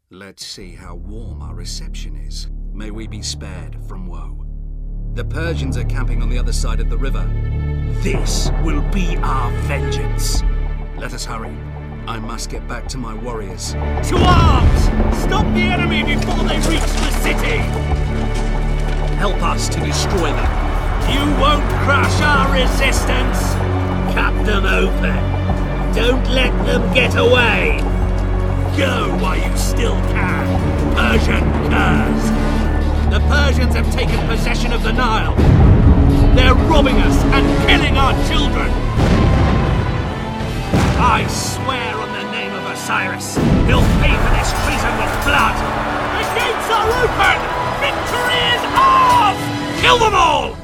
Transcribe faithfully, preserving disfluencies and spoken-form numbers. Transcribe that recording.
Let's see how warm our reception is. May we be spared from woe. The Persians are camping on the other side of the river. This will be our vengeance. Let us hurry. I must get back to my warriors. To arms! Stop the enemy before they reach the city! Help us to destroy them. You won't crush our resistance! Cut them open! Don't let them get away! Go while you still can, Persian curs! The Persians have taken possession of the Nile. They're robbing us and killing our children! I swear on the name of Osiris, he'll pay for this treason with blood! The gates are open! Victory is ours! Kill them all!